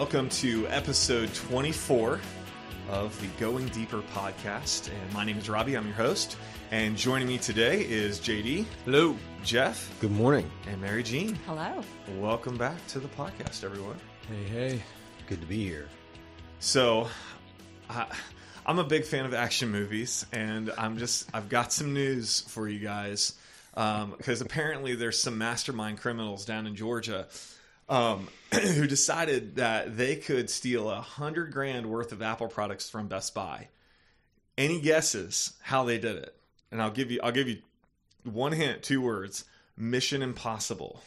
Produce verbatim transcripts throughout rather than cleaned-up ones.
welcome to episode twenty-four of the Going Deeper podcast. And my name is Robbie, I'm your host. And joining me today is J D. Hello. Jeff. Good morning. And Mary Jean. Hello. Welcome back to the podcast, everyone. Hey, hey. Good to be here. So, I, I'm a big fan of action movies, and I'm just, I've got some news for you guys. Um, because apparently there's some mastermind criminals down in Georgia um, who decided that they could steal a hundred grand worth of Apple products from Best Buy. Any guesses how they did it? And I'll give you, I'll give you one hint, two words: Mission Impossible.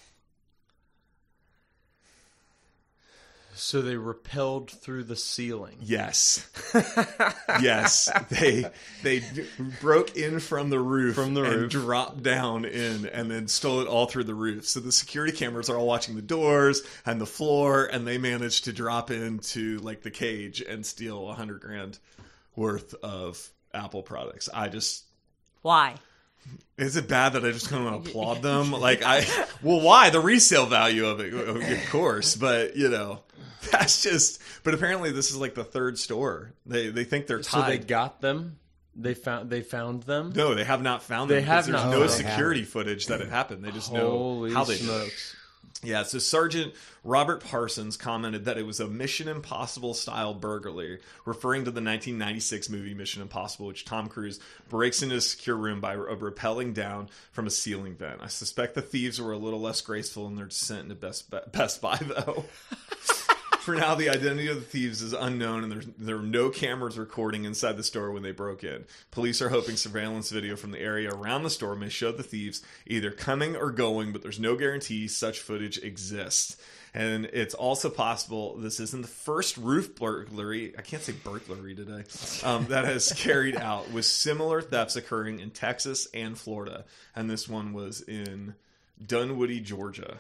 So they rappelled through the ceiling. Yes. Yes. They they broke in from the roof From the and roof. dropped down in and then stole it all through the roof. So the security cameras are all watching the doors and the floor, and they managed to drop into like the cage and steal a hundred grand worth of Apple products. I just Why? Is it bad that I just kind of want to applaud them? Like I well why? The resale value of it, of course, but you know. That's just, but apparently this is like the third store. They they think they're tied. So they got them? They found they found them? No, they have not found them. They have because not There's no found them. security footage that it happened. They just Holy know how they smokes. did it. Yeah, so Sergeant Robert Parsons commented that it was a Mission Impossible style burglary, referring to the nineteen ninety-six movie Mission Impossible, which Tom Cruise breaks into a secure room by uh, rappelling down from a ceiling vent. I suspect the thieves were a little less graceful in their descent into Best Best Buy, though. For now, the identity of the thieves is unknown, and there's, there are no cameras recording inside the store when they broke in. Police are hoping surveillance video from the area around the store may show the thieves either coming or going, but there's no guarantee such footage exists. And it's also possible this isn't the first roof burglary, I can't say burglary today, um, that has carried out, with similar thefts occurring in Texas and Florida. And this one was in Dunwoody, Georgia.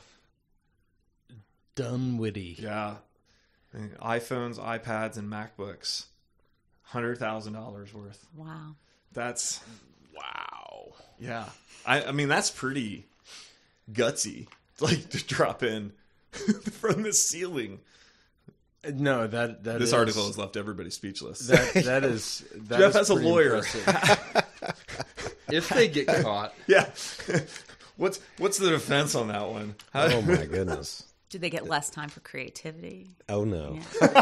Dunwoody. Yeah. iPhones, iPads, and MacBooks. one hundred thousand dollars worth. Wow. That's, wow. Yeah. I, I mean, that's pretty gutsy, like, to drop in from the ceiling. No, that that This is, article has left everybody speechless. That that is that Jeff is has a pretty lawyer. impressive. If they get caught. Yeah. What's what's the defense on that one? How- Oh, my goodness. Do they get less time for creativity? Oh, no.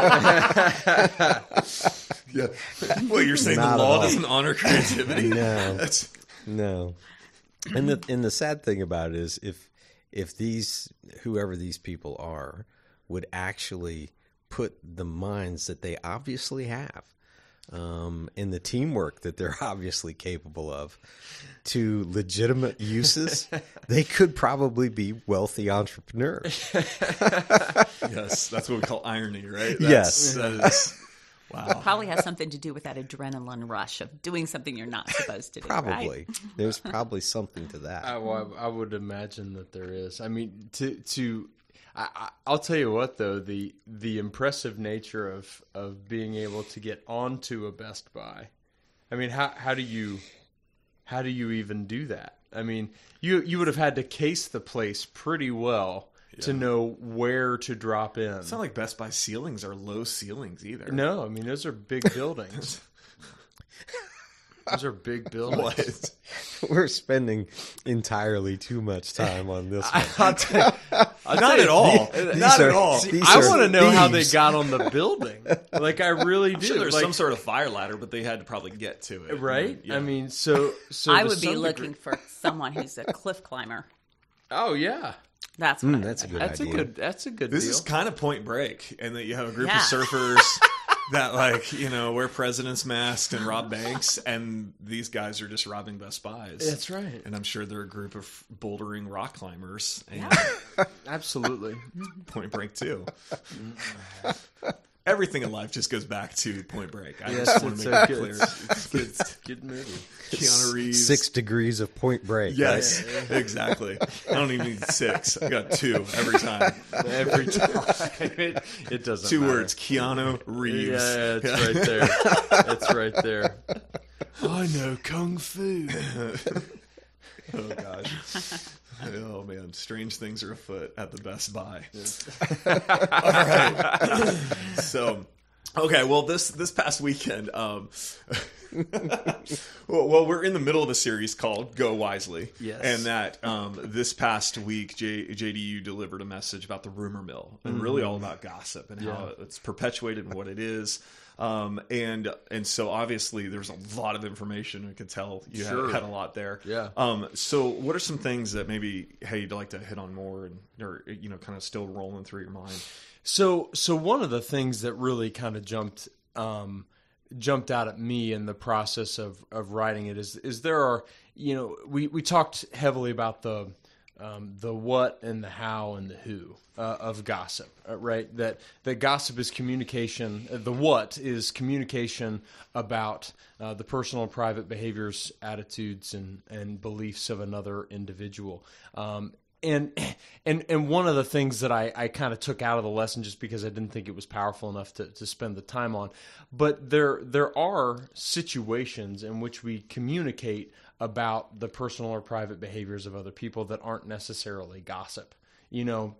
Yeah. yeah. Well, you're saying Not the at law all. doesn't honor creativity? No. That's, No. And the and the sad thing about it is if if these, whoever these people are, would actually put the minds that they obviously have, um, and the teamwork that they're obviously capable of to legitimate uses, they could probably be wealthy entrepreneurs. yes, that's what we call irony, right? Yes. That is, wow. Probably has something to do with that adrenaline rush of doing something you're not supposed to do. Probably. Right? There's probably something to that. I, well, I would imagine that there is. I mean, to to, I, I- I'll tell you what though, the the impressive nature of of being able to get onto a Best Buy. I mean, how how do you how do you even do that? I mean, you you would have had to case the place pretty well to know where to drop in. It's not like Best Buy ceilings are low ceilings either. No, I mean those are big buildings. Those are big buildings. What? We're spending entirely too much time on this one. I'll tell you, I'll tell Not you, at all. the- Not are- at all. these I are want to know how they thieves. got on the building. Like I really do. I'm sure there's like, some sort of fire ladder, but they had to probably get to it. right? Yeah. I mean, so so I to would be some looking degree- for someone who's a cliff climber. Oh yeah, That's what Mm, I would that's a do. good that's idea. a good. That's a good this deal. is kind of Point Break, and that you have a group Yeah. of surfers that, like, you know, wear president's masks and rob banks, and these guys are just robbing Best Buys. That's right. And I'm sure they're a group of bouldering rock climbers. And Yeah. Absolutely. Point Break too. Everything in life just goes back to Point Break. I Yes, just want it's to a make that good- clear. It's good. Good movie. Keanu Reeves. Six degrees of Point Break. Yes, exactly. I don't even need six. I got two every time. Every time. It, it doesn't. Two matter. words: Keanu Reeves. Yeah, it's right there. It's right there. I know kung fu. Oh gosh. Oh man, strange things are afoot at the Best Buy. All right. So, okay, well this this past weekend, um, well, well, we're in the middle of a series called Go Wisely. Yes. And that um, this past week, J, JDU delivered a message about the rumor mill and mm-hmm. really all about gossip and yeah. how it's perpetuated and what it is. Um, and and so obviously there's a lot of information. I could tell you sure. had, had a lot there. Yeah. Um, so what are some things that maybe, hey, you'd like to hit on more and, or, you know, kind of still rolling through your mind? So, so one of the things that really kind of jumped, um, jumped out at me in the process of, of writing it is, is there are, you know, we, we talked heavily about the, um, the what and the how and the who uh, of gossip, uh, right? That, that gossip is communication. Uh, the what is communication about uh, the personal and private behaviors, attitudes, and, and beliefs of another individual. Um, And and and one of the things that I, I kind of took out of the lesson just because I didn't think it was powerful enough to, to spend the time on, but there there are situations in which we communicate about the personal or private behaviors of other people that aren't necessarily gossip. You know,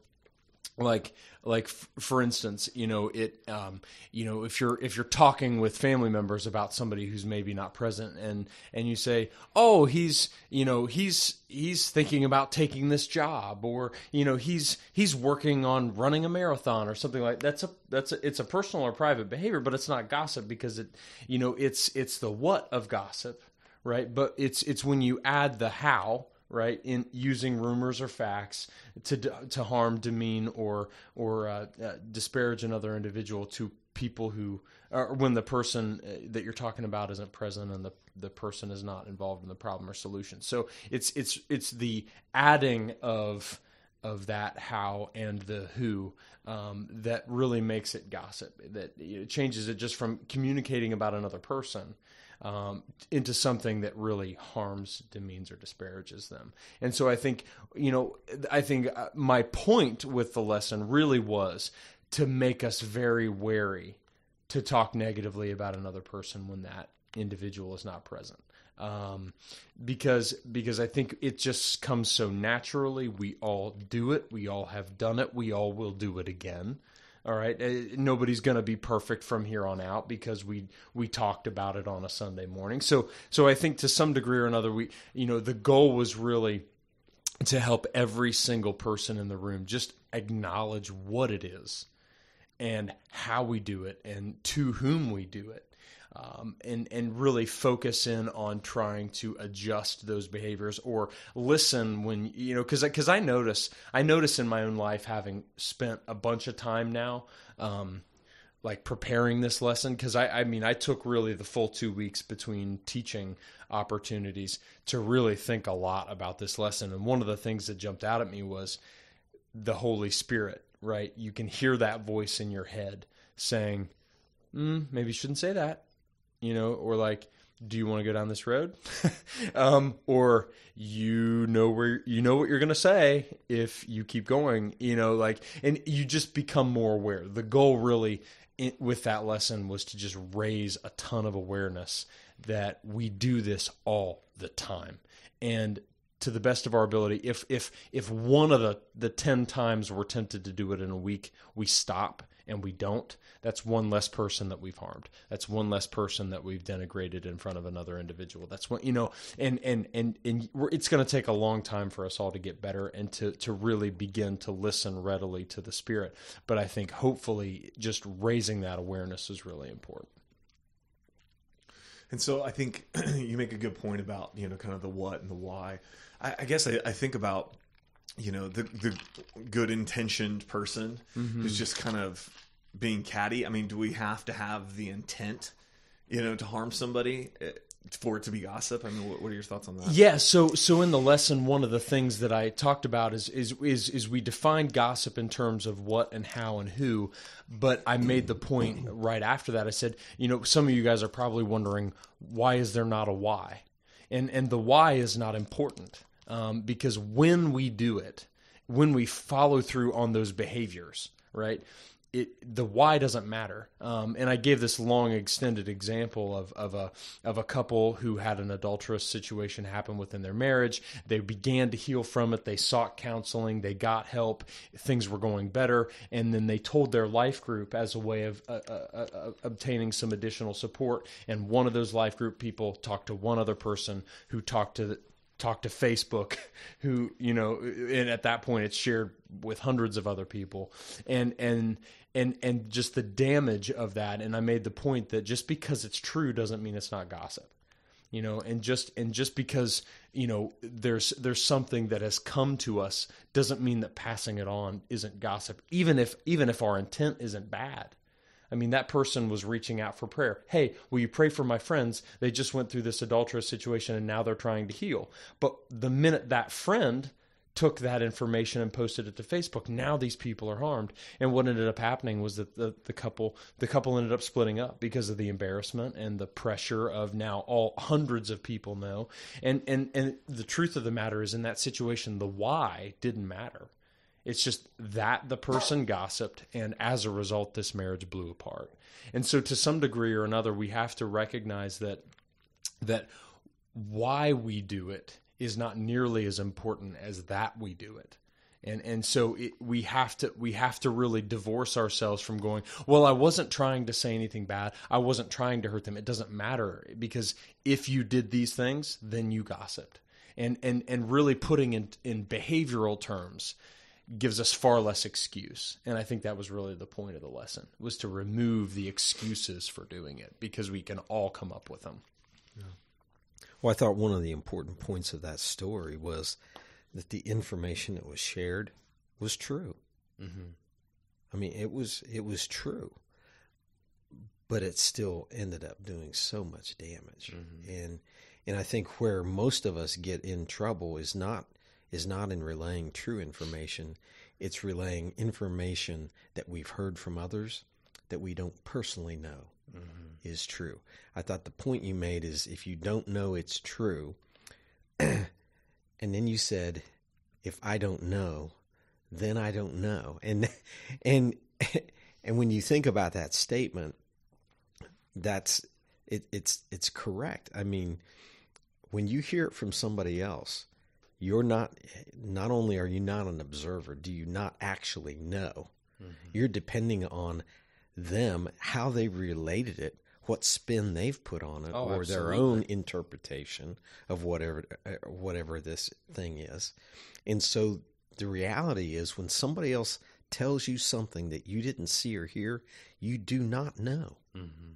like like f- for instance, you know it um, you know if you're if you're talking with family members about somebody who's maybe not present, and and you say, oh, he's you know he's he's thinking about taking this job, or you know he's he's working on running a marathon or something like that. That's a that's a, it's a personal or private behavior, but it's not gossip because it you know it's it's the what of gossip, right? But it's it's when you add the how, right, in using rumors or facts to to harm, demean, or or uh, uh, disparage another individual to people who, or when the person that you're talking about isn't present and the the person is not involved in the problem or solution. So it's it's it's the adding of of that how and the who um, that really makes it gossip. That it changes it just from communicating about another person Um, into something that really harms, demeans, or disparages them. And so I think, you know, I think my point with the lesson really was to make us very wary to talk negatively about another person when that individual is not present. Um, because because I think it just comes so naturally. We all do it. We all have done it. We all will do it again. All right, uh, nobody's going to be perfect from here on out because we we talked about it on a Sunday morning. So so I think to some degree or another, we you know the goal was really to help every single person in the room just acknowledge what it is and how we do it and to whom we do it. Um, and, and really focus in on trying to adjust those behaviors or listen when, you know, cause, cause I notice, I notice in my own life, having spent a bunch of time now, um, like preparing this lesson. Cause I, I mean, I took really the full two weeks between teaching opportunities to really think a lot about this lesson. And one of the things that jumped out at me was the Holy Spirit, right? You can hear that voice in your head saying, mm, maybe you shouldn't say that. You know, or like, do you want to go down this road? um, or you know where you know what you're going to say if you keep going. You know, like, and you just become more aware. The goal really in, with that lesson was to just raise a ton of awareness that we do this all the time, and to the best of our ability. If if if one of the the ten times we're tempted to do it in a week, we stop and we don't, that's one less person that we've harmed. That's one less person that we've denigrated in front of another individual. That's what, you know, and, and, and, and we're, it's going to take a long time for us all to get better and to, to really begin to listen readily to the Spirit. But I think hopefully just raising that awareness is really important. And so I think you make a good point about, you know, kind of the what and the why. I, I guess I, I think about, you know, the the good intentioned person mm-hmm. who's just kind of being catty. I mean, do we have to have the intent, you know, to harm somebody for it to be gossip? I mean, what, what are your thoughts on that? Yeah. So, so in the lesson, one of the things that I talked about is is is is we defined gossip in terms of what and how and who. But I made the point right after that. I said, you know, some of you guys are probably wondering, why is there not a why? And and the why is not important. Um, because when we do it, when we follow through on those behaviors, right, it the why doesn't matter. Um, and I gave this long extended example of of a of a couple who had an adulterous situation happen within their marriage. They began to heal from it. They sought counseling. They got help. Things were going better. And then they told their life group as a way of uh, uh, uh, obtaining some additional support. And one of those life group people talked to one other person who talked to the, talk to Facebook, who, you know, and at that point it's shared with hundreds of other people, and, and, and, and just the damage of that. And I made the point that just because it's true doesn't mean it's not gossip, you know, and just, and just because, you know, there's, there's something that has come to us doesn't mean that passing it on isn't gossip, even if, even if our intent isn't bad. I mean, that person was reaching out for prayer. Hey, will you pray for my friends? They just went through this adulterous situation and now they're trying to heal. But the minute that friend took that information and posted it to Facebook, now these people are harmed. And what ended up happening was that the, the couple the couple ended up splitting up because of the embarrassment and the pressure of now all hundreds of people know. And and and the truth of the matter is, in that situation, the why didn't matter. It's just that the person gossiped, and as a result, this marriage blew apart. And so to some degree or another, we have to recognize that that why we do it is not nearly as important as that we do it. And and so it, we have to we have to really divorce ourselves from going, well, I wasn't trying to say anything bad. I wasn't trying to hurt them. It doesn't matter, because if you did these things, then you gossiped. And and and really putting in in behavioral terms gives us far less excuse. And I think that was really the point of the lesson, was to remove the excuses for doing it, because we can all come up with them. Yeah. Well, I thought one of the important points of that story was that the information that was shared was true. Mm-hmm. I mean, it was it was true, but it still ended up doing so much damage. Mm-hmm. And and I think where most of us get in trouble is not is not in relaying true information. It's relaying information that we've heard from others that we don't personally know mm-hmm. is true. I thought the point you made is, if you don't know it's true, and then you said, if I don't know, then I don't know. And and and when you think about that statement, that's it, it's it's correct. I mean, when you hear it from somebody else, you're not, not only are you not an observer, do you not actually know? Mm-hmm. You're depending on them, how they related it, what spin they've put on it, oh, or absolutely. their own interpretation of whatever whatever this thing is. And so the reality is, when somebody else tells you something that you didn't see or hear, you do not know. Mm-hmm.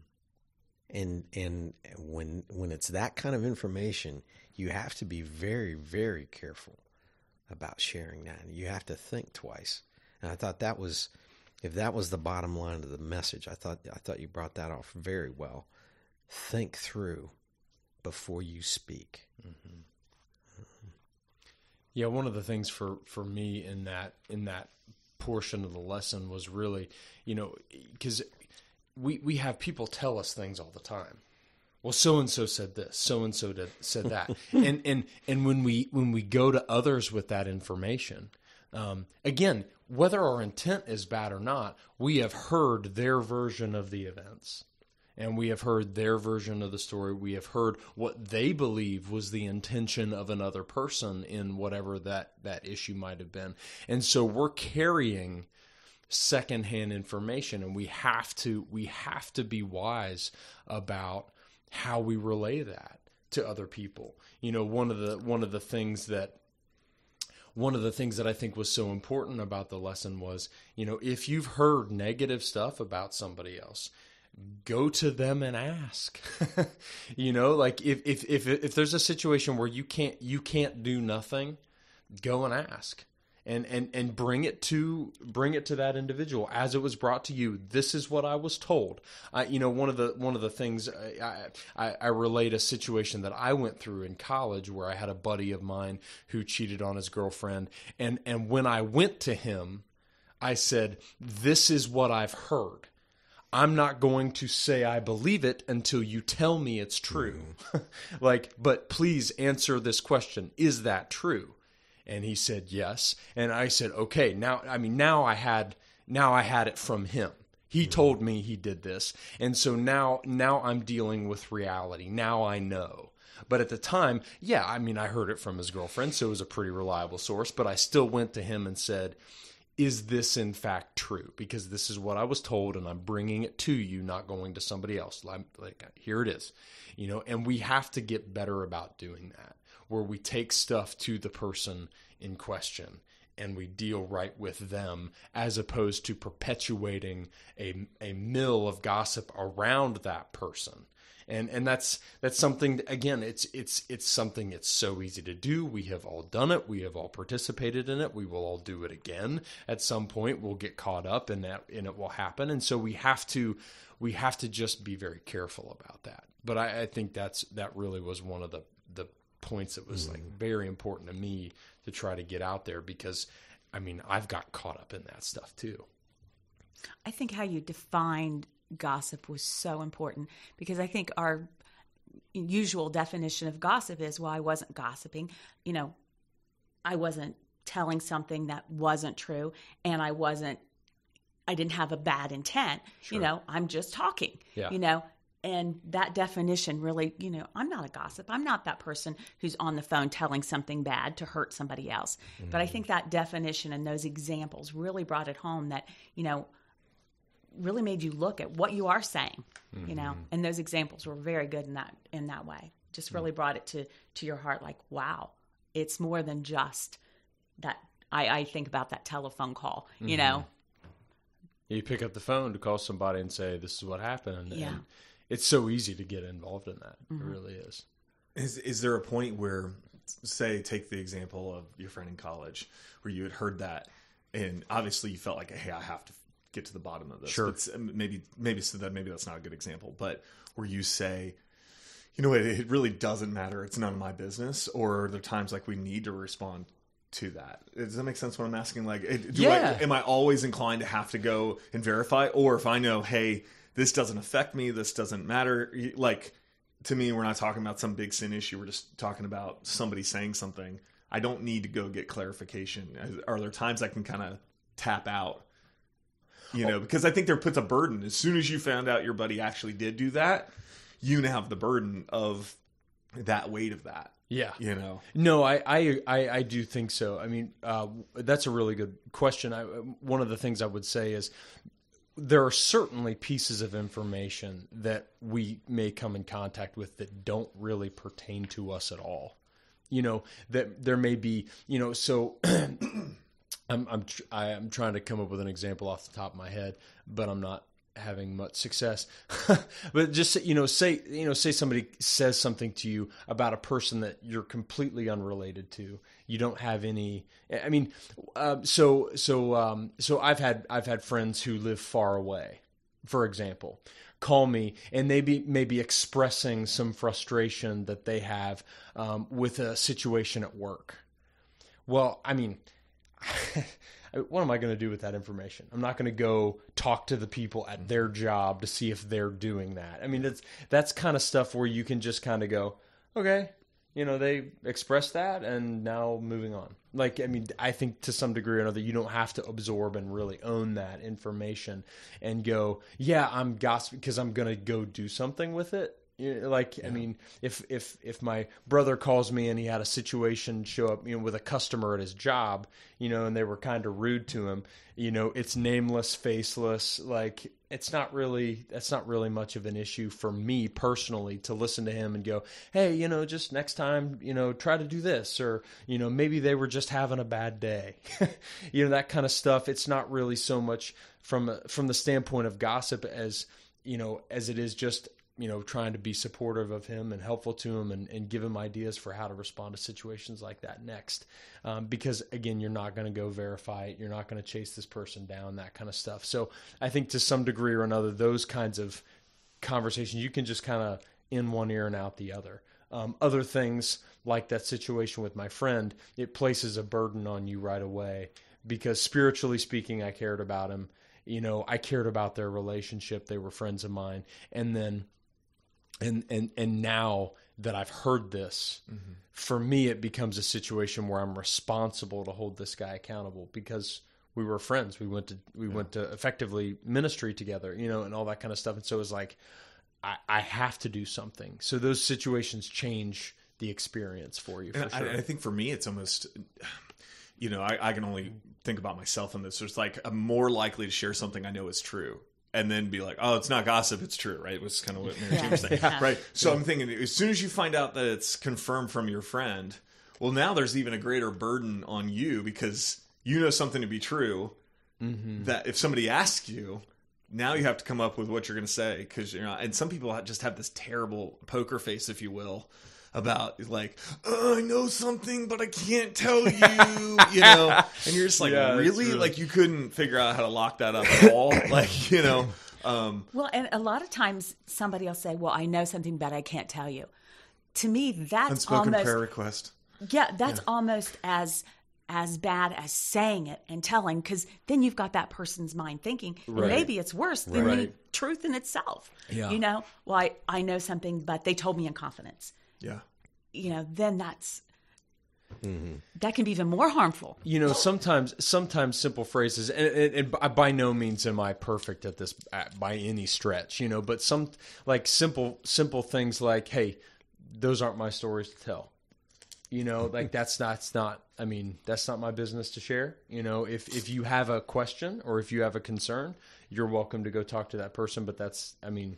And and when when it's that kind of information, you have to be very, very careful about sharing that. You have to think twice. And I thought that was, if that was the bottom line of the message, I thought I thought you brought that off very well. Think through before you speak. Mm-hmm. Mm-hmm. Yeah, one of the things for, for me in that in that portion of the lesson was really, you know, because we we have people tell us things all the time. Well, so and so said this, so and so said that, and and and when we when we go to others with that information, um, again, whether our intent is bad or not, we have heard their version of the events, and we have heard their version of the story. We have heard what they believe was the intention of another person in whatever that that issue might have been, and so we're carrying secondhand information, and we have to we have to be wise about how we relay that to other people. You know, one of the one of the things that one of the things that I think was so important about the lesson was, you know, if you've heard negative stuff about somebody else, go to them and ask. You know, like if if if if there's a situation where you can't you can't do nothing, go and ask. And, and and bring it to bring it to that individual as it was brought to you. This is what I was told. I, you know, one of the one of the things I, I I relate a situation that I went through in college, where I had a buddy of mine who cheated on his girlfriend, and and when I went to him, I said, "This is what I've heard. I'm not going to say I believe it until you tell me it's true." Mm. Like, but please answer this question: is that true? And he said, yes. And I said, okay, now, I mean, now I had, now I had it from him. He told me he did this. And so now, now I'm dealing with reality. Now I know. But at the time, yeah, I mean, I heard it from his girlfriend, so it was a pretty reliable source. But I still went to him and said, is this in fact true? Because this is what I was told, and I'm bringing it to you, not going to somebody else. Like, like here it is, you know. And we have to get better about doing that, where we take stuff to the person in question and we deal right with them, as opposed to perpetuating a a mill of gossip around that person. And and that's that's something, again, it's it's it's something that's so easy to do. We have all done it. We have all participated in it. We will all do it again. At some point we'll get caught up and that and it will happen. And so we have to we have to just be very careful about that. But I, I think that's that really was one of the the points that was mm. like very important to me to try to get out there, because I mean, I've got caught up in that stuff too. I think how you defined gossip was so important, because I think our usual definition of gossip is, well, I wasn't gossiping. You know, I wasn't telling something that wasn't true, and I wasn't, I didn't have a bad intent. Sure. You know, I'm just talking, yeah. you know, and that definition really, you know, I'm not a gossip. I'm not that person who's on the phone telling something bad to hurt somebody else. Mm-hmm. But I think that definition and those examples really brought it home that, you know, really made you look at what you are saying, mm-hmm. you know, and those examples were very good in that, in that way. Just really mm-hmm. brought it to, to your heart. Like, wow, it's more than just that. I, I think about that telephone call, you mm-hmm. know, you pick up the phone to call somebody and say, this is what happened. Yeah. And it's so easy to get involved in that. Mm-hmm. It really is. Is is there a point where, say, take the example of your friend in college, where you had heard that, and obviously you felt like, hey, I have to get to the bottom of this. Sure. But maybe maybe so that maybe that's not a good example, but where you say, you know, it, it really doesn't matter. It's none of my business. Or are there times like we need to respond to that? Does that make sense what I'm asking? Like, do yeah. I, am I always inclined to have to go and verify? Or if I know, hey, this doesn't affect me, this doesn't matter. Like, to me, we're not talking about some big sin issue. We're just talking about somebody saying something. I don't need to go get clarification. Are there times I can kind of tap out? You know, because I think there puts a burden. As soon as you found out your buddy actually did do that, you now have the burden of that weight of that. Yeah. You know? No, I, I, I, I do think so. I mean, uh, that's a really good question. I, one of the things I would say is there are certainly pieces of information that we may come in contact with that don't really pertain to us at all. You know, that there may be, you know, so I'm I'm tr- I'm trying to come up with an example off the top of my head, but I'm not having much success. But just, you know, say you know say somebody says something to you about a person that you're completely unrelated to. You don't have any. I mean, uh, so so um, so I've had I've had friends who live far away, for example, call me and they be maybe expressing some frustration that they have um, with a situation at work. Well, I mean. What am I going to do with that information? I'm not going to go talk to the people at their job to see if they're doing that. I mean, that's that's kind of stuff where you can just kind of go, okay, you know, they expressed that and now moving on. Like, I mean, I think to some degree or another, you don't have to absorb and really own that information and go, yeah, I'm gossiping because I'm going to go do something with it. Like, yeah. I mean, if, if, if my brother calls me and he had a situation show up, you know, with a customer at his job, you know, and they were kind of rude to him, you know, it's nameless, faceless. Like, it's not really, that's not really much of an issue for me personally to listen to him and go, hey, you know, just next time, you know, try to do this, or, you know, maybe they were just having a bad day, you know, that kind of stuff. It's not really so much from, from the standpoint of gossip as, you know, as it is just, you know, trying to be supportive of him and helpful to him and, and give him ideas for how to respond to situations like that next. Um, because again, you're not going to go verify it. You're not going to chase this person down, that kind of stuff. So I think to some degree or another, those kinds of conversations, you can just kind of in one ear and out the other. Um, other things like that situation with my friend, it places a burden on you right away because spiritually speaking, I cared about him. You know, I cared about their relationship. They were friends of mine. And then And and and now that I've heard this, mm-hmm. for me, it becomes a situation where I'm responsible to hold this guy accountable because we were friends. We went to we yeah. went to effectively ministry together, you know, and all that kind of stuff. And so it was like, I, I have to do something. So those situations change the experience for you. For and sure. I, I think for me, it's almost, you know, I, I can only think about myself in this. It's like I'm more likely to share something I know is true. And then be like, oh, it's not gossip, it's true, right? It was kind of what Mary Jane was saying, yeah. right? So yeah. I'm thinking, as soon as you find out that it's confirmed from your friend, well, now there's even a greater burden on you because you know something to be true. Mm-hmm. That if somebody asks you, now you have to come up with what you're going to say because you're not. And some people just have this terrible poker face, if you will, about like, oh, I know something, but I can't tell you, you know, and you're just like, yeah, really? really? Like you couldn't figure out how to lock that up at all. Like, you know, um, well, and a lot of times somebody will say, well, I know something, but I can't tell you. To me, that's unspoken almost, prayer request. Yeah, that's Yeah. almost as, as bad as saying it and telling, because then you've got that person's mind thinking, and Right. maybe it's worse than Right. the truth in itself. Yeah. You know, well, I, I know something, but they told me in confidence. Yeah. You know, then that's Mm-hmm. that can be even more harmful. You know, sometimes sometimes simple phrases, and, and, and by no means am I perfect at this at, by any stretch, you know, but some like simple simple things like, hey, those aren't my stories to tell. You know, like that's not, that's not, I mean, that's not my business to share. You know, if, if you have a question or if you have a concern, you're welcome to go talk to that person. But that's, I mean,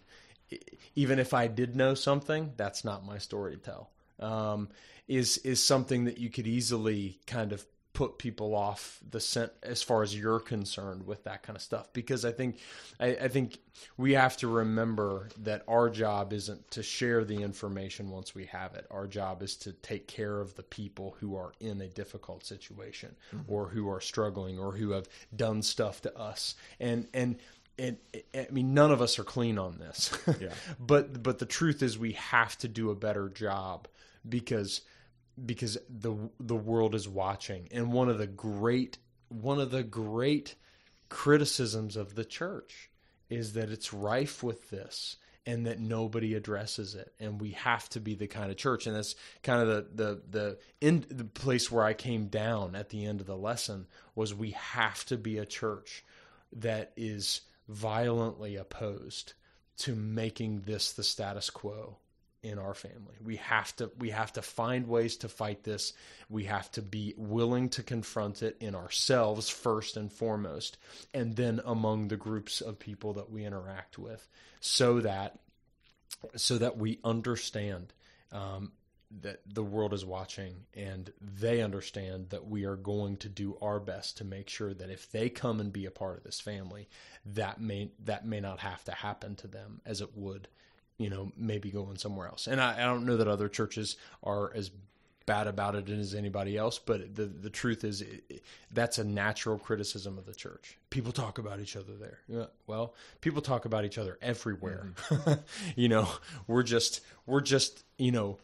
even if I did know something, that's not my story to tell. Um, is, is something that you could easily kind of put people off the scent as far as you're concerned with that kind of stuff. Because I think, I, I think we have to remember that our job isn't to share the information once we have it. Our job is to take care of the people who are in a difficult situation mm-hmm. or who are struggling or who have done stuff to us. And, and, And I mean, none of us are clean on this, Yeah. but but the truth is, we have to do a better job because because the the world is watching. And one of the great one of the great criticisms of the church is that it's rife with this and that nobody addresses it. And we have to be the kind of church. And that's kind of the the the in the place where I came down at the end of the lesson was we have to be a church that is violently opposed to making this the status quo in our family. We have to we have to find ways to fight this. We have to be willing to confront it in ourselves first and foremost, and then among the groups of people that we interact with, so that so that we understand um, that the world is watching and they understand that we are going to do our best to make sure that if they come and be a part of this family, that may that may not have to happen to them as it would, you know, maybe going somewhere else. And I, I don't know that other churches are as bad about it as anybody else, but the the truth is it, it, that's a natural criticism of the church. People talk about each other there. Yeah, well, people talk about each other everywhere. Mm-hmm. You know, we're just we're just, you know,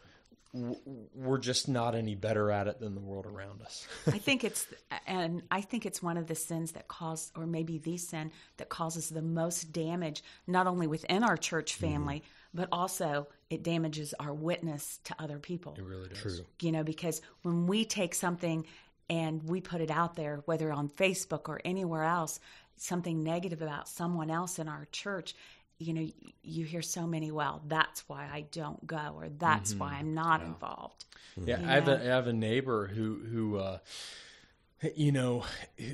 we're just not any better at it than the world around us. I think it's, and I think it's one of the sins that cause, or maybe the sin that causes the most damage, not only within our church family, mm-hmm. but also it damages our witness to other people. It really does. True. You know, because when we take something and we put it out there, whether on Facebook or anywhere else, something negative about someone else in our church, you know, you hear so many, well, that's why I don't go, or that's mm-hmm. why I'm not yeah. involved. Yeah, you know? I have a I have a neighbor who who, uh, you know,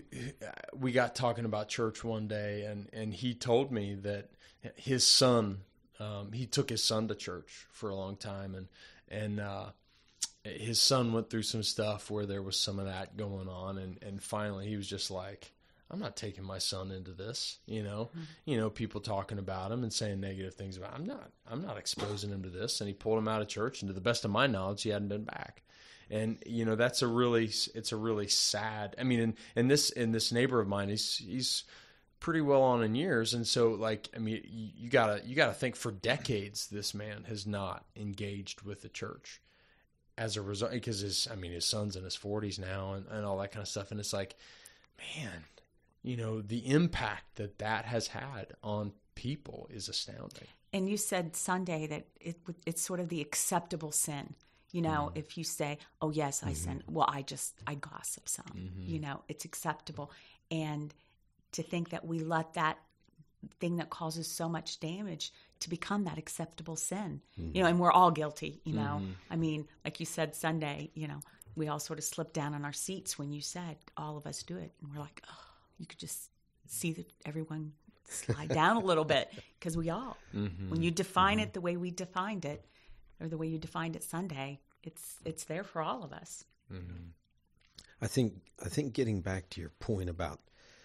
we got talking about church one day, and, and he told me that his son, um, he took his son to church for a long time, and and uh, his son went through some stuff where there was some of that going on, and, and finally he was just like, I'm not taking my son into this, you know, mm-hmm. you know, people talking about him and saying negative things about him. I'm not, I'm not exposing him to this. And he pulled him out of church. And to the best of my knowledge, he hadn't been back. And, you know, that's a really, it's a really sad, I mean, in, in this, in this neighbor of mine, he's, he's pretty well on in years. And so like, I mean, you, you gotta, you gotta think for decades, this man has not engaged with the church as a result, because his, I mean, his son's in his forties now and, and all that kind of stuff. And it's like, man, you know, the impact that that has had on people is astounding. And you said Sunday that it, it's sort of the acceptable sin. You know, mm-hmm. if you say, oh, yes, I mm-hmm. sin. Well, I just, I gossip some. Mm-hmm. You know, it's acceptable. And to think that we let that thing that causes so much damage to become that acceptable sin, mm-hmm. you know, and we're all guilty, you know. Mm-hmm. I mean, like you said Sunday, you know, we all sort of slipped down in our seats when you said all of us do it. And we're like, oh, you could just see that everyone slide down a little bit, because we all, mm-hmm. when you define mm-hmm. it the way we defined it, or the way you defined it Sunday, it's it's there for all of us. Mm-hmm. I think I think getting back to your point about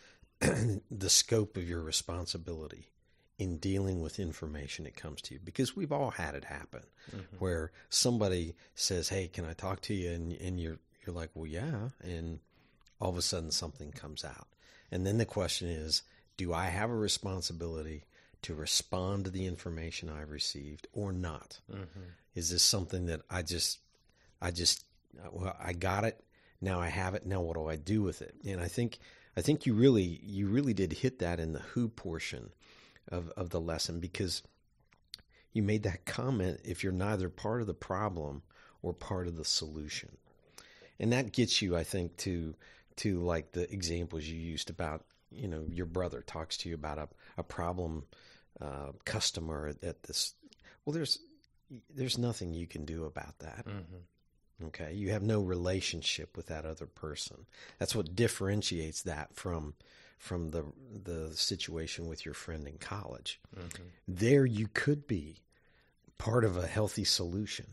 the scope of your responsibility in dealing with information that comes to you, because we've all had it happen, mm-hmm. where somebody says, "Hey, can I talk to you?" and and you're you're like, "Well, yeah," and all of a sudden something comes out, and then the question is, do I have a responsibility to respond to the information I've received or not? Mm-hmm. Is this something that I just, I just, well, I got it. Now I have it. Now what do I do with it? And I think, I think you really, you really did hit that in the who portion of, of the lesson, because you made that comment, if you're neither part of the problem or part of the solution. And that gets you, I think, to, to like the examples you used about, you know, your brother talks to you about a, a problem uh, customer at, at this. Well, there's there's nothing you can do about that. Mm-hmm. Okay, you have no relationship with that other person. That's what differentiates that from from the the situation with your friend in college. Mm-hmm. There, you could be part of a healthy solution.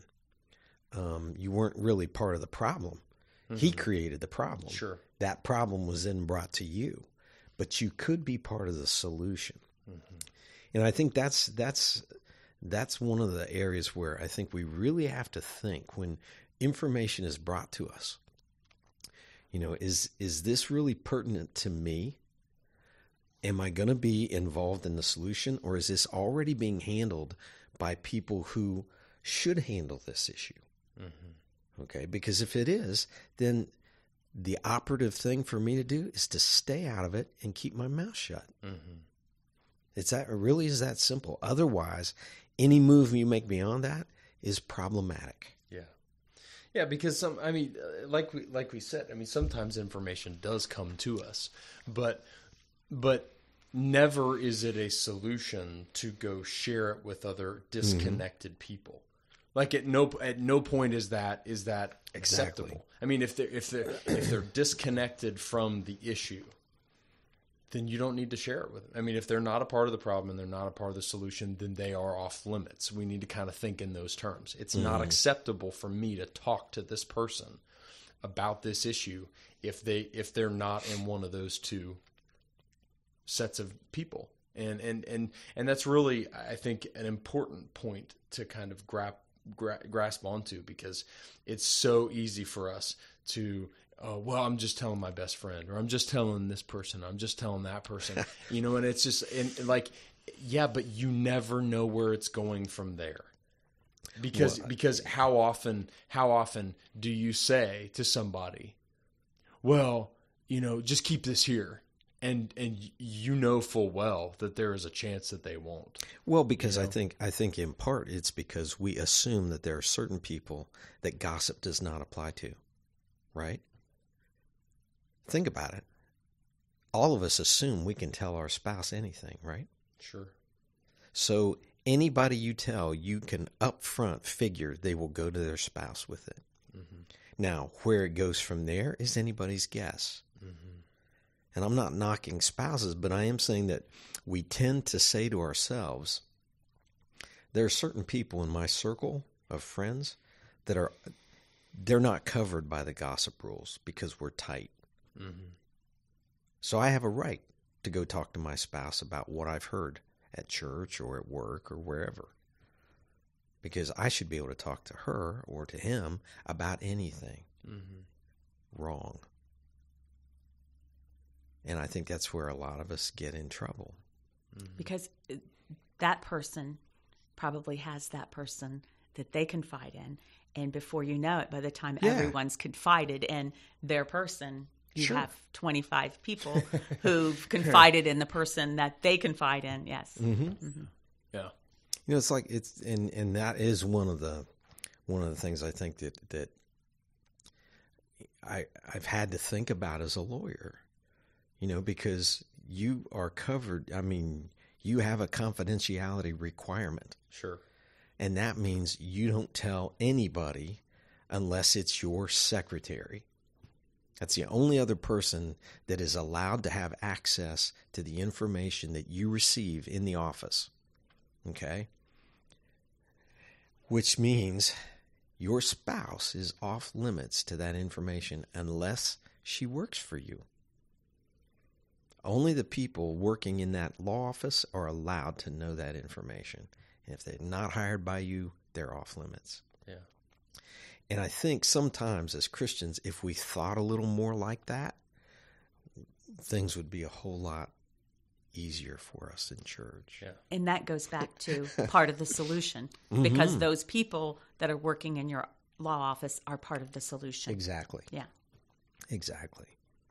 Um, you weren't really part of the problem. Mm-hmm. He created the problem. Sure, that problem was then brought to you. But you could be part of the solution. Mm-hmm. And I think that's that's that's one of the areas where I think we really have to think when information is brought to us. You know, is is this really pertinent to me? Am I going to be involved in the solution, or is this already being handled by people who should handle this issue? Mm-hmm. Okay, because if it is, then the operative thing for me to do is to stay out of it and keep my mouth shut. Mm-hmm. It's that, it really is that simple. Otherwise, any move you make beyond that is problematic. Yeah, yeah. Because some, I mean, like we like we said, I mean, sometimes information does come to us, but but never is it a solution to go share it with other disconnected mm-hmm. people. Like at no at no point is that is that acceptable. Exactly. I mean, if they're if they're if they're disconnected from the issue, then you don't need to share it with them. I mean, if they're not a part of the problem and they're not a part of the solution, then they are off limits. We need to kind of think in those terms. It's mm-hmm. not acceptable for me to talk to this person about this issue if they if they're not in one of those two sets of people. And and and and that's really, I think, an important point to kind of grab. Gra- grasp onto, because it's so easy for us to, uh, well, I'm just telling my best friend, or I'm just telling this person, or I'm just telling that person, you know, and it's just and, like, yeah, but you never know where it's going from there. Because, well, because how often, how often do you say to somebody, well, you know, just keep this here. And and you know full well that there is a chance that they won't. Well, because you know? I think I think in part it's because we assume that there are certain people that gossip does not apply to, right? Think about it. All of us assume we can tell our spouse anything, right? Sure. So anybody you tell, you can up front figure they will go to their spouse with it. Mm-hmm. Now, where it goes from there is anybody's guess. Mm-hmm. And I'm not knocking spouses, but I am saying that we tend to say to ourselves, there are certain people in my circle of friends that are, they're not covered by the gossip rules because we're tight. Mm-hmm. So I have a right to go talk to my spouse about what I've heard at church or at work or wherever, because I should be able to talk to her or to him about anything. Mm-hmm. Wrong. And I think that's where a lot of us get in trouble. Because that person probably has that person that they confide in. And before you know it, by the time yeah. everyone's confided in their person, you sure. have twenty-five people who've confided in the person that they confide in. Yes. Mm-hmm. Mm-hmm. Yeah. You know, it's like it's, and, and that is one of the, one of the things I think that, that I, I've had to think about as a lawyer. you know, because you are covered. I mean, you have a confidentiality requirement. Sure. And that means you don't tell anybody unless it's your secretary. That's the only other person that is allowed to have access to the information that you receive in the office. Okay? Which means your spouse is off limits to that information unless she works for you. Only the people working in that law office are allowed to know that information. And if they're not hired by you, they're off limits. Yeah. And I think sometimes as Christians, if we thought a little more like that, things would be a whole lot easier for us in church. Yeah. And that goes back to part of the solution, because Mm-hmm. those people that are working in your law office are part of the solution. Exactly. Yeah. Exactly.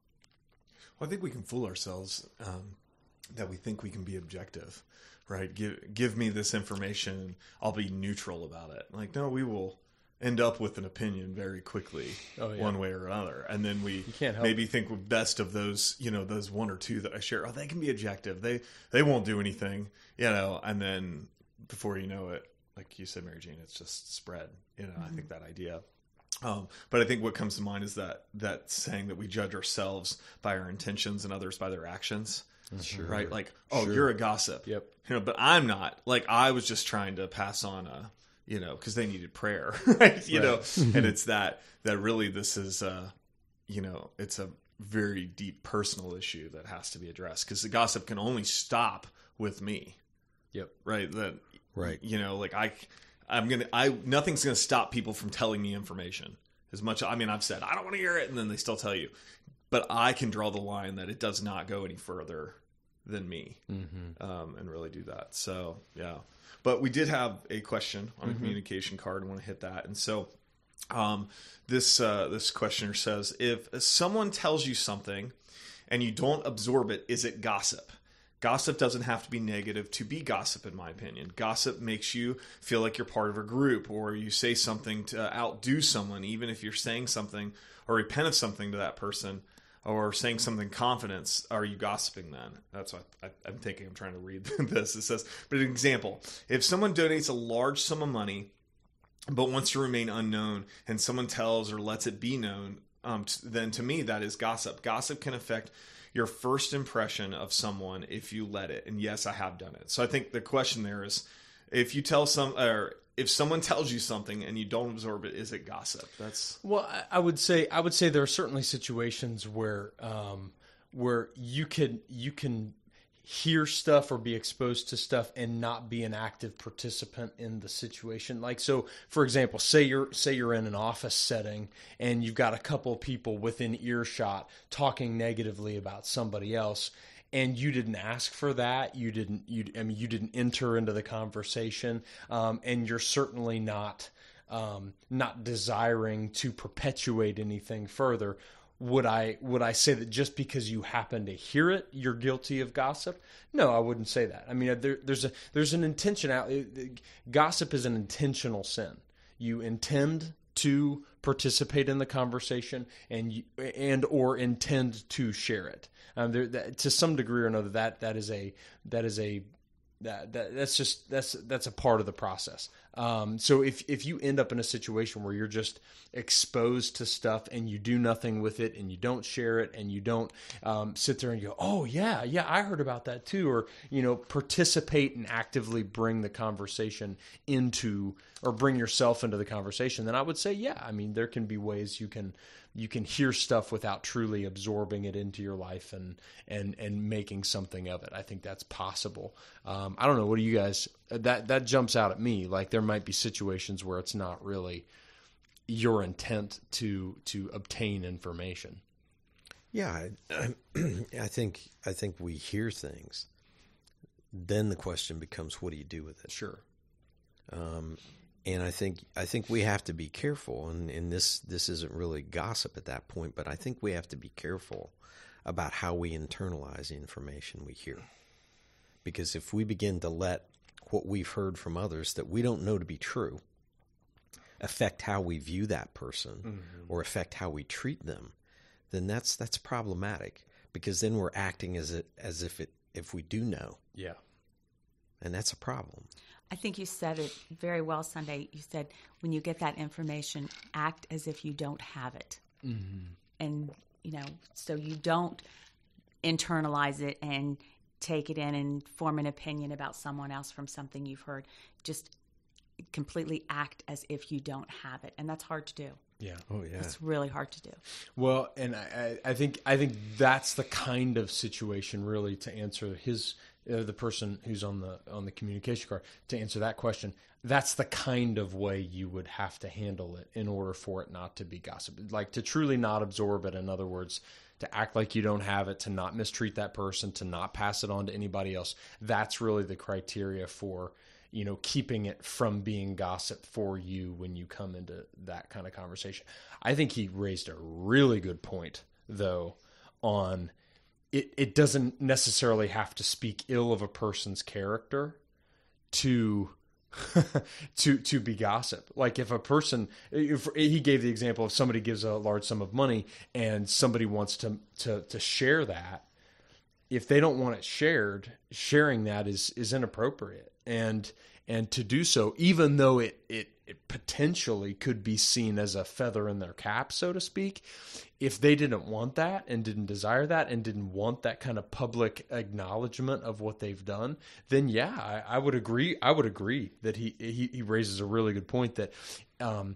Well, I think we can fool ourselves um, that we think we can be objective, right? Give give me this information, and I'll be neutral about it. Like, no, we will end up with an opinion very quickly, Oh, yeah. one way or another, and then we can't help maybe think best of those, you know, those one or two that I share. Oh, they can be objective. They they won't do anything, you know. And then before you know it, like you said, Mary Jane, it's just spread. You know, mm-hmm. I think that idea. Um, but I think what comes to mind is that that saying that we judge ourselves by our intentions and others by their actions. Sure. Right? Like, oh, Sure. you're a gossip. Yep. You know, but I'm not. Like, I was just trying to pass on a, you know, because they needed prayer, right? You Right. know, and it's that that really this is, uh, you know, it's a very deep personal issue that has to be addressed, because the gossip can only stop with me. Yep. Right. That. Right. You know, like I. I'm gonna. I nothing's gonna stop people from telling me information. As much. I mean, I've said I don't want to hear it, and then they still tell you. But I can draw the line that it does not go any further than me, Mm-hmm. um, and really do that. So yeah. But we did have a question on a Mm-hmm. communication card. I want to hit that, and so um, this uh, this questioner says, if someone tells you something and you don't absorb it, is it gossip? Gossip doesn't have to be negative to be gossip, in my opinion. Gossip makes you feel like you're part of a group, or you say something to outdo someone, even if you're saying something or repent of something to that person, or saying something confidence. Are you gossiping then? That's what I, I'm thinking. I'm trying to read this. It says, but an example, if someone donates a large sum of money but wants to remain unknown, and someone tells or lets it be known, um, then to me that is gossip. Gossip can affect your first impression of someone if you let it. And yes, I have done it. So I think the question there is, if you tell some, or if someone tells you something and you don't absorb it, is it gossip? That's Well, I- I would say I would say there are certainly situations where um, where you can you can hear stuff or be exposed to stuff and not be an active participant in the situation. Like, so for example, say you're say you're in an office setting and you've got a couple of people within earshot talking negatively about somebody else, and you didn't ask for that. You didn't you I mean you didn't enter into the conversation, um, and you're certainly not um, not desiring to perpetuate anything further. Would I would I say that just because you happen to hear it, you're guilty of gossip? No, I wouldn't say that. I mean, there, there's a there's an intentionality. Gossip is an intentional sin. You intend to participate in the conversation, and you, and or intend to share it. Um, there, that, to some degree or another, that that is a that is a that, that that's just that's that's a part of the process. Um, so if if you end up in a situation where you're just exposed to stuff and you do nothing with it, and you don't share it, and you don't um, sit there and go, oh yeah, yeah, I heard about that too, or you know, participate and actively bring the conversation into, or bring yourself into the conversation, then I would say, yeah, I mean, there can be ways you can you can hear stuff without truly absorbing it into your life and and and making something of it. I think that's possible. Um, I don't know. What do you guys? That that jumps out at me. Like, there might be situations where it's not really your intent to to obtain information. Yeah, I, I think I think we hear things. Then the question becomes, what do you do with it? Sure. Um, and I think I think we have to be careful. And, and this this isn't really gossip at that point, but I think we have to be careful about how we internalize the information we hear. Because if we begin to let what we've heard from others that we don't know to be true affect how we view that person, mm-hmm. or affect how we treat them, then that's that's problematic. because then we're acting as it as if it if we do know, Yeah. and that's a problem. I think you said it very well, Sunday. You said when you get that information, act as if you don't have it. Mm-hmm. And, you know, so you don't internalize it and take it in and form an opinion about someone else from something you've heard. Just completely act as if you don't have it. And that's hard to do. Yeah. Oh yeah. It's really hard to do. Well, and I, I think I think that's the kind of situation, really, to answer his uh, the person who's on the on the communication card, to answer that question. That's the kind of way you would have to handle it in order for it not to be gossip, like to truly not absorb it. In other words, to act like you don't have it, to not mistreat that person, to not pass it on to anybody else. That's really the criteria for, you know, keeping it from being gossip for you when you come into that kind of conversation. I think he raised a really good point, though, on it, it doesn't necessarily have to speak ill of a person's character to to to be gossip. Like if a person, if he gave the example of somebody gives a large sum of money and somebody wants to to to share that, if they don't want it shared, sharing that is is inappropriate. And and to do so, even though it, it it potentially could be seen as a feather in their cap, so to speak, if they didn't want that and didn't desire that and didn't want that kind of public acknowledgement of what they've done, then yeah, I, I would agree. I would agree that he he, he raises a really good point that, um,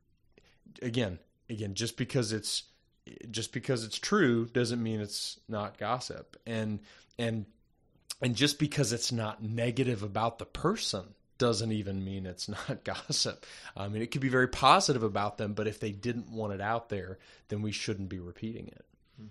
again, again, just because it's just because it's true doesn't mean it's not gossip, and and. And just because it's not negative about the person doesn't even mean it's not gossip. I mean, it could be very positive about them, but if they didn't want it out there, then we shouldn't be repeating it.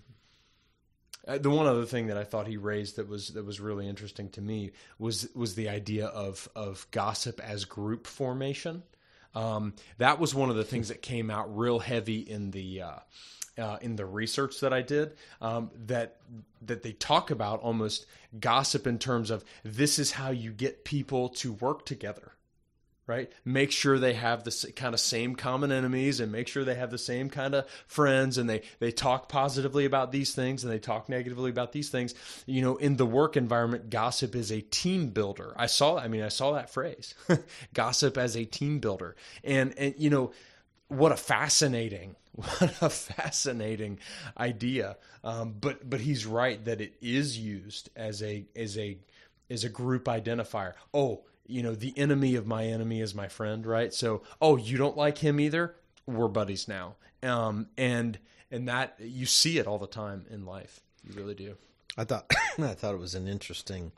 Mm-hmm. Uh, the one other thing that I thought he raised that was that was really interesting to me was was the idea of of gossip as group formation. Um, that was one of the things that came out real heavy in the uh, uh, in the research that I did. Um, that that they talk about almost gossip in terms of this is how you get people to work together, right? Make sure they have the kind of same common enemies and make sure they have the same kind of friends, and they, they talk positively about these things and they talk negatively about these things. You know, in the work environment, gossip is a team builder. I saw, I mean, I saw that phrase, gossip as a team builder. And, and, you know, what a fascinating, what a fascinating idea. Um, but, but he's right that it is used as a, as a, as a group identifier. Oh, you know, the enemy of my enemy is my friend, right? So, oh, you don't like him either? We're buddies now. Um, and, and that you see it all the time in life. You really do. I thought, I thought it was an interesting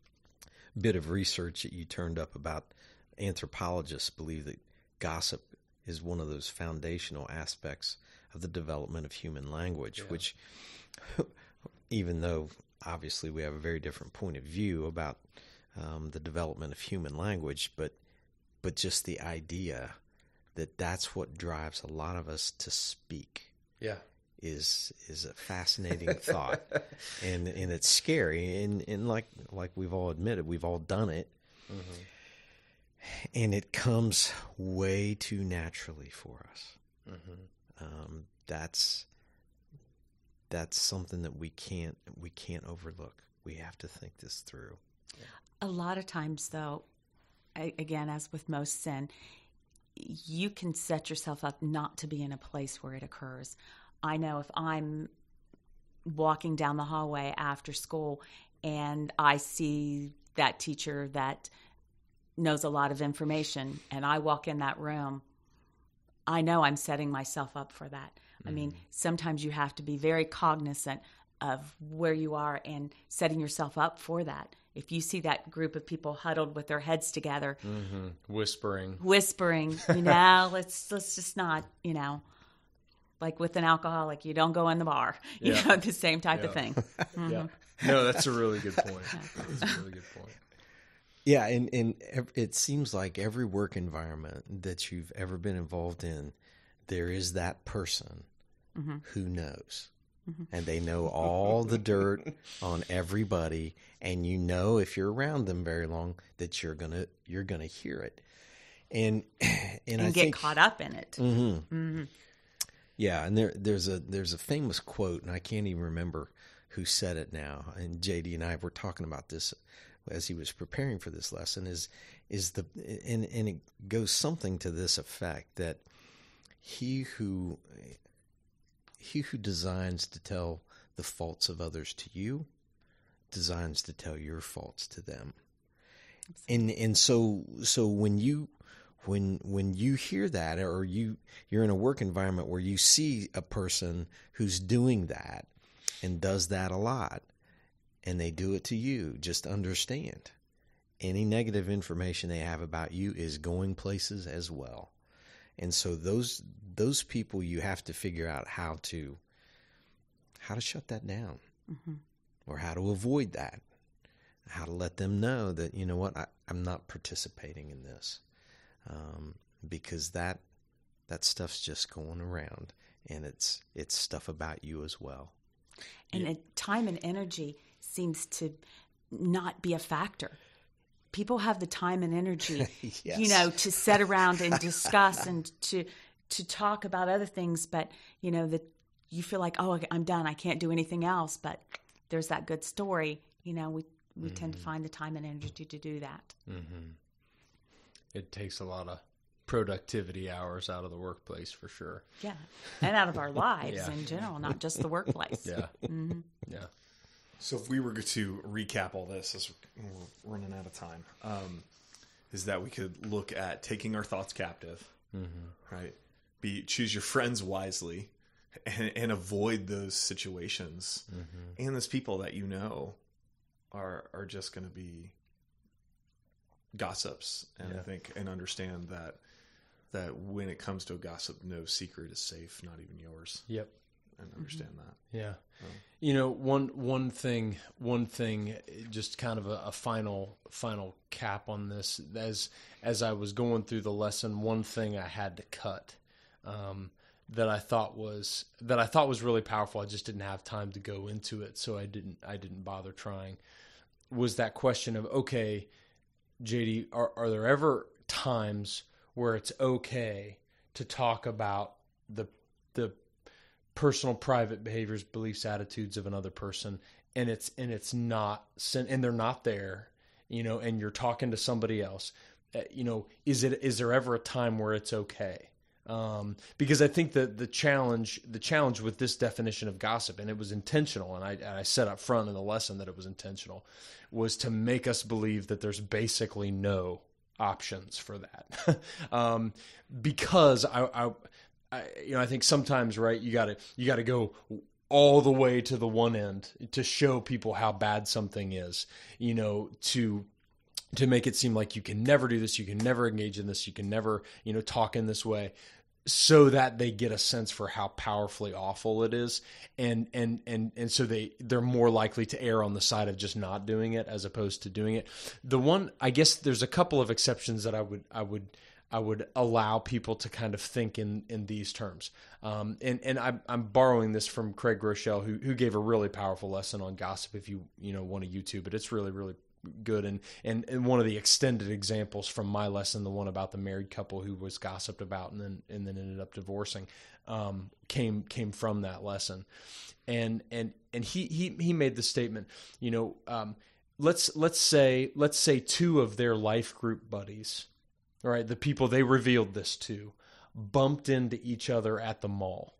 bit of research that you turned up about anthropologists believe that gossip is one of those foundational aspects of the development of human language, yeah. Which, even though obviously we have a very different point of view about um, the development of human language, but but just the idea that that's what drives a lot of us to speak, yeah, is is a fascinating thought, and and it's scary, and and like like we've all admitted, we've all done it. Mm-hmm. And it comes way too naturally for us. Mm-hmm. Um, that's that's something that we can't we can't overlook. We have to think this through. A lot of times, though, I, again, as with most sin, you can set yourself up not to be in a place where it occurs. I know if I'm walking down the hallway after school and I see that teacher that knows a lot of information and I walk in that room, I know I'm setting myself up for that. Mm-hmm. I mean, sometimes you have to be very cognizant of where you are and setting yourself up for that. If you see that group of people huddled with their heads together, mm-hmm. whispering, whispering, you know, let's let's just not, you know, like with an alcoholic, you don't go in the bar, you yeah. know, the same type yeah. of thing. Mm-hmm. Yeah. No, that's a really good point. That's a really good point. Yeah, and, and it seems like every work environment that you've ever been involved in, there is that person mm-hmm. who knows. Mm-hmm. And they know all the dirt on everybody, and you know if you're around them very long that you're gonna you're gonna hear it, and and, and I get think, caught up in it. Mm-hmm. Mm-hmm. Yeah, and there there's a there's a famous quote, and I can't even remember who said it now, and J D and I were talking about this as he was preparing for this lesson, is is the and, and it goes something to this effect, that he who he who designs to tell the faults of others to you designs to tell your faults to them. And and so so when you when when you hear that, or you you're in a work environment where you see a person who's doing that and does that a lot, and they do it to you, just understand, any negative information they have about you is going places as well. And so those those people, you have to figure out how to how to shut that down, mm-hmm. or how to avoid that, how to let them know that, you know what, I, I'm not participating in this, um, because that that stuff's just going around, and it's it's stuff about you as well. And yeah. time and energy seems to not be a factor. People have the time and energy, yes. you know, to sit around and discuss and to to talk about other things. But, you know, that you feel like, oh, I'm done. I can't do anything else. But there's that good story. You know, we, we mm-hmm. tend to find the time and energy to do that. Mm-hmm. It takes a lot of productivity hours out of the workplace, for sure. Yeah. And out of our lives yeah. in general, not just the workplace. Yeah. Mm-hmm. Yeah. So if we were to recap all this, as we're running out of time, um, is that we could look at taking our thoughts captive, mm-hmm. right? Be choose your friends wisely, and, and avoid those situations, mm-hmm. and those people that you know are are just going to be gossips, and yeah. I think and understand that that when it comes to a gossip, no secret is safe, not even yours. Yep. And understand mm-hmm. that. Yeah. Um, you know, one one thing, one thing, just kind of a, a final final cap on this. As as I was going through the lesson, one thing I had to cut um, that I thought was that I thought was really powerful. I just didn't have time to go into it, so I didn't I didn't bother trying. Was that question of, okay, J D, are are there ever times where it's okay to talk about the the personal, private behaviors, beliefs, attitudes of another person, and it's and it's not, and they're not there, you know, and you're talking to somebody else, uh, you know, is it is there ever a time where it's okay? Um, because I think that the challenge, the challenge with this definition of gossip, and it was intentional, and I, and I said up front in the lesson that it was intentional, was to make us believe that there's basically no options for that, um, because I. I I, you know, I think sometimes, right, you gotta, you gotta go all the way to the one end to show people how bad something is, you know, to, to make it seem like you can never do this, you can never engage in this, you can never, you know, talk in this way, so that they get a sense for how powerfully awful it is. And, and, and, and so they, they're more likely to err on the side of just not doing it as opposed to doing it. The one, I guess there's a couple of exceptions that I would, I would, I would allow people to kind of think in, in these terms. Um, and, and I'm, I'm borrowing this from Craig Groeschel, who, who gave a really powerful lesson on gossip. If you, you know, want to YouTube it, it's really, really good. And, and, and one of the extended examples from my lesson, the one about the married couple who was gossiped about and then, and then ended up divorcing, um, came, came from that lesson. And, and, and he, he, he made the statement, you know, um, let's, let's say, let's say two of their life group buddies, all right, the people they revealed this to, bumped into each other at the mall.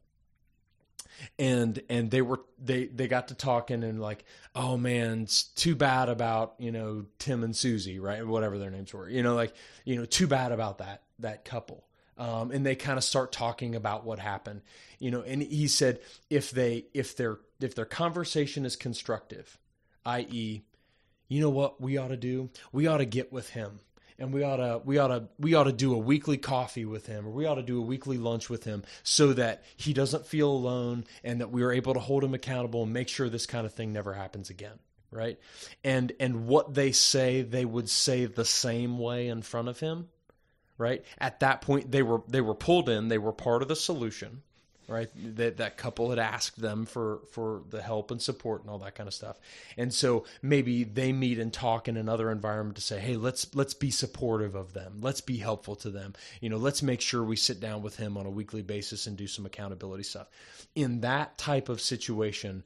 And and they were they, they got to talking and like, oh man, it's too bad about, you know, Tim and Susie, right? Whatever their names were. You know, like, you know, too bad about that that couple. Um, and they kind of start talking about what happened. You know, and he said if they if their if their conversation is constructive, that is, you know what we ought to do? We ought to get with him. And we ought to, we ought to, we ought to do a weekly coffee with him, or we ought to do a weekly lunch with him, so that he doesn't feel alone, and that we are able to hold him accountable and make sure this kind of thing never happens again, right? And and what they say, they would say the same way in front of him, right? At that point, they were they were pulled in, they were part of the solution, right? That that couple had asked them for for the help and support and all that kind of stuff. And so maybe they meet and talk in another environment to say, hey, let's let's be supportive of them. Let's be helpful to them. You know, let's make sure we sit down with him on a weekly basis and do some accountability stuff. In that type of situation,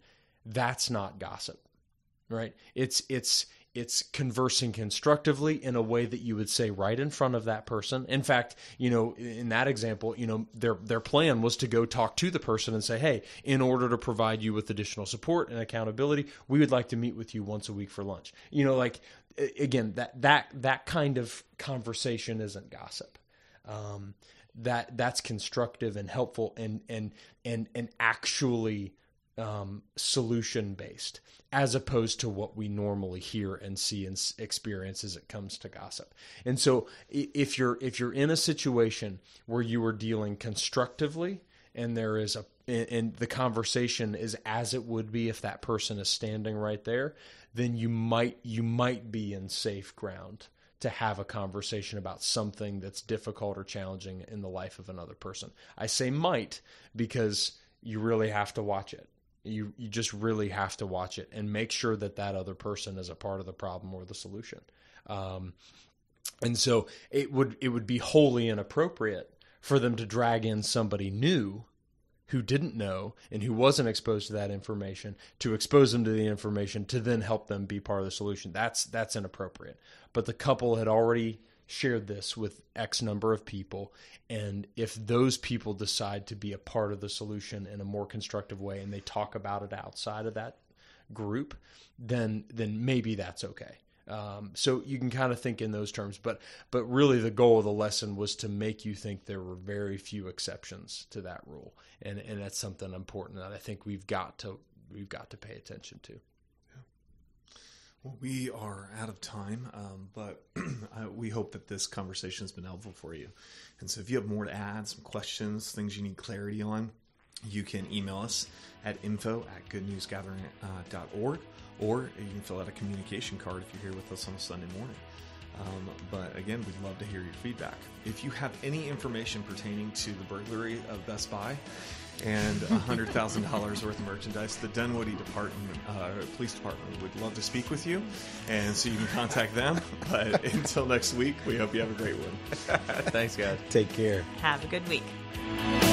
that's not gossip, right? It's it's it's conversing constructively in a way that you would say right in front of that person. In fact, you know, in that example, you know, their their plan was to go talk to the person and say, hey, in order to provide you with additional support and accountability, we would like to meet with you once a week for lunch. You know, like, again, that that that kind of conversation isn't gossip. Um, that that's constructive and helpful and and and and actually um, solution based, as opposed to what we normally hear and see and experience as it comes to gossip. And so, if you're if you're in a situation where you are dealing constructively, and there is a and the conversation is as it would be if that person is standing right there, then you might you might be in safe ground to have a conversation about something that's difficult or challenging in the life of another person. I say might because you really have to watch it. You you just really have to watch it and make sure that that other person is a part of the problem or the solution. Um, and so it would it would be wholly inappropriate for them to drag in somebody new who didn't know and who wasn't exposed to that information, to expose them to the information, to then help them be part of the solution. That's that's inappropriate. But the couple had already shared this with X number of people, and if those people decide to be a part of the solution in a more constructive way and they talk about it outside of that group, then then maybe that's okay. Um, so you can kind of think in those terms, but but really the goal of the lesson was to make you think there were very few exceptions to that rule, and and that's something important that I think we've got to we've got to pay attention to. Yeah. Well, we are out of time, um, but we hope that this conversation has been helpful for you. And so if you have more to add, some questions, things you need clarity on, you can email us at info at good news gathering dot org. Or you can fill out a communication card if you're here with us on a Sunday morning. Um, but again, we'd love to hear your feedback. If you have any information pertaining to the burglary of Best Buy and one hundred thousand dollars worth of merchandise, the Dunwoody Department, uh, Police Department would love to speak with you. And so you can contact them. But until next week, we hope you have a great one. Thanks, guys. Take care. Have a good week.